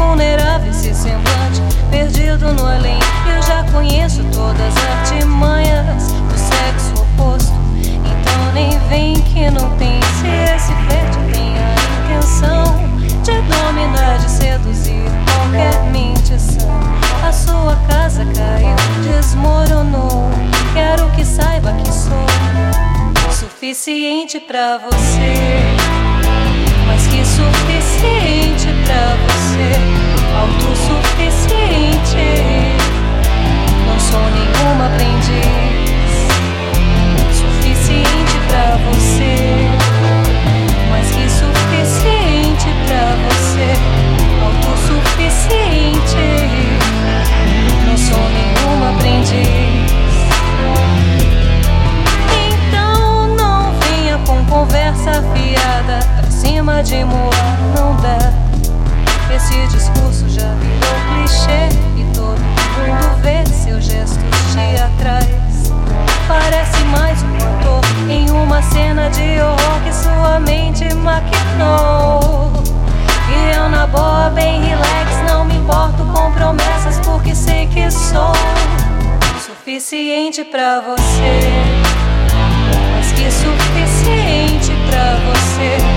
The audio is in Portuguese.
vulnerável esse semblante, perdido no além. Eu já conheço todas as artimanhas do sexo oposto, então nem vem que não tem. Se esse fértil tem a intenção de dominar, de seduzir qualquer mente sã, a sua casa caiu, desmoronou. Quero que saiba que sou suficiente pra você, mais que suficiente pra você, autossuficiente. Não sou nenhuma aprendiz, suficiente pra você, mais que suficiente pra você, autossuficiente. Não sou nenhuma aprendiz. Então não venha com conversa fiada, pra cima de Moá não dá. Esse discurso já virou clichê e todo mundo vê seus gestos teatrais. Parece mais um ator em uma cena de horror que sua mente maquinou. E eu na boa, bem relax, não me importo com promessas, porque sei que sou suficiente pra você, mais que suficiente pra você.